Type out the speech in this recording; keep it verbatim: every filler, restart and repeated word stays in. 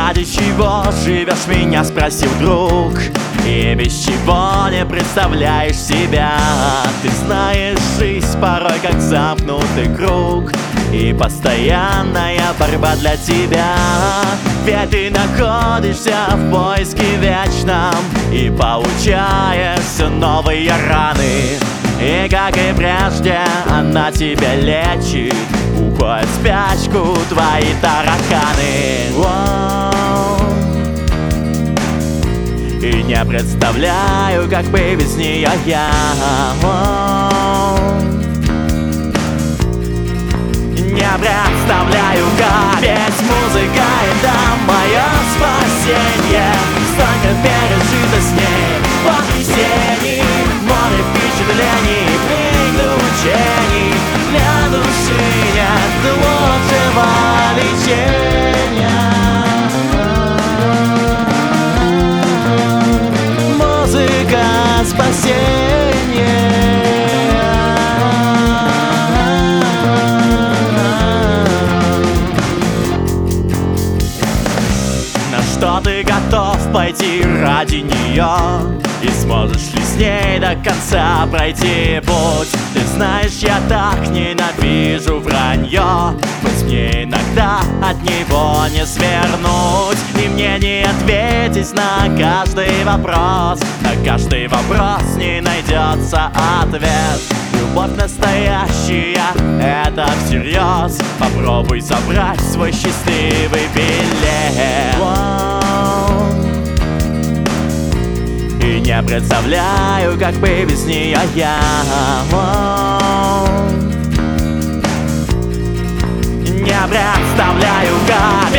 ради чего живешь, меня спросил друг. И без чего не представляешь себя. Ты знаешь, жизнь порой как замкнутый круг, и постоянная борьба для тебя. Ведь ты находишься в поиске вечном и получаешь все новые раны. И как и прежде, она тебя лечит, уходит в спячку твои тараканы. Воу. И не представляю, как бы без нее я. Воу. Не представляю, как ведь музыка — это мое спасение. Столько пережито с ней потрясений, море впечатлений, приключений. Для души нет лучшего лечения. Музыка — спасение. Что ты готов пойти ради нее? И сможешь ли с ней до конца пройти путь? Ты знаешь, я так ненавижу вранье, хоть мне иногда от него не свернуть. И мне не ответить на каждый вопрос, на каждый вопрос не найдется ответ. Любовь настоящая — это всерьез. Попробуй забрать свой счастливый билет. И не представляю, как бы без нее я. Не представляю, как